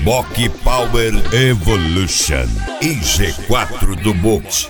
Bock Power Evolution e G4 do boxe.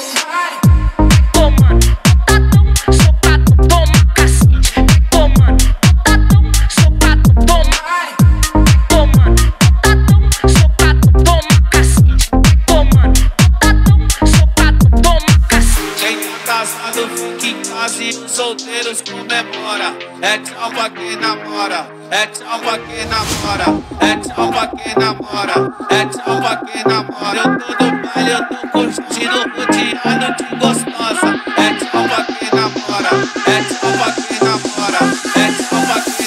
Solteiros comemora, é tchau pra quem namora, é tchau pra quem namora, é tchau pra quem namora, é tchau pra quem namora. Eu tô no baile, eu tô curtindo, rodeado de gostosa, é tchau pra quem namora, é tchau pra quem namora, é tchau pra quem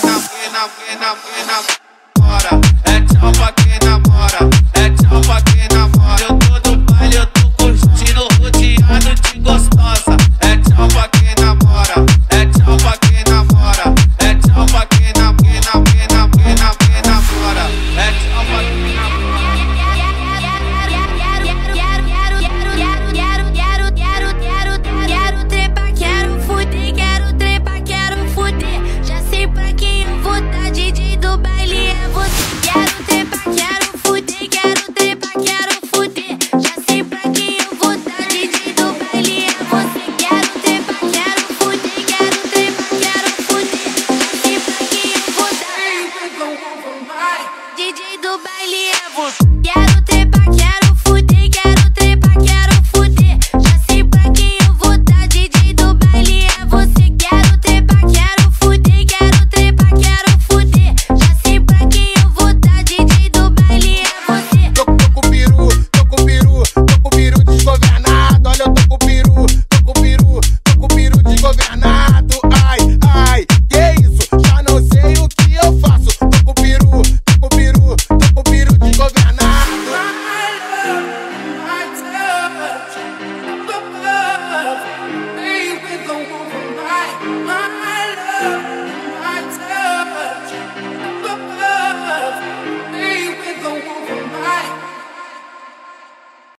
namora, é tchau pra quem namora, é tchau pra quem namora. Eu tô no baile, eu tô curtindo, rodeado de gostosa, é tchau pra quem namora, é tchau pra quem namora, é tchau pra quem namora, é tchau pra quem namora. Quero trepar, quero fuder, quero trepar, quero fuder. Já sei pra quem eu vou dar, DJ do baile é você. Quero trepar, quero fuder, quero trepar, quero fuder. Já sei pra quem eu vou dar, DJ do baile é você. Quero trepar, quero fuder, quero trepar, quero fuder. Já sei pra quem eu vou dar, DJ do baile é você. Quero trepar, quero fuder, quero trepar, quero fuder. Já sei pra quem eu vou dar, DJ do baile é você. Quero trepar, quero fuder, quero trepar, quero fuder. Já sei pra quem eu vou dar, DJ do baile é você. Tô com o peru, tô com o peru, tô com o peru desgovernado. Olha, eu tô com o peru, tô com o peru, tô com o peru desgovernado. Ai, ai, que isso? Já não sei o que eu faço. Tô com o peru, tô com o peru, tô com o peru desgovernado.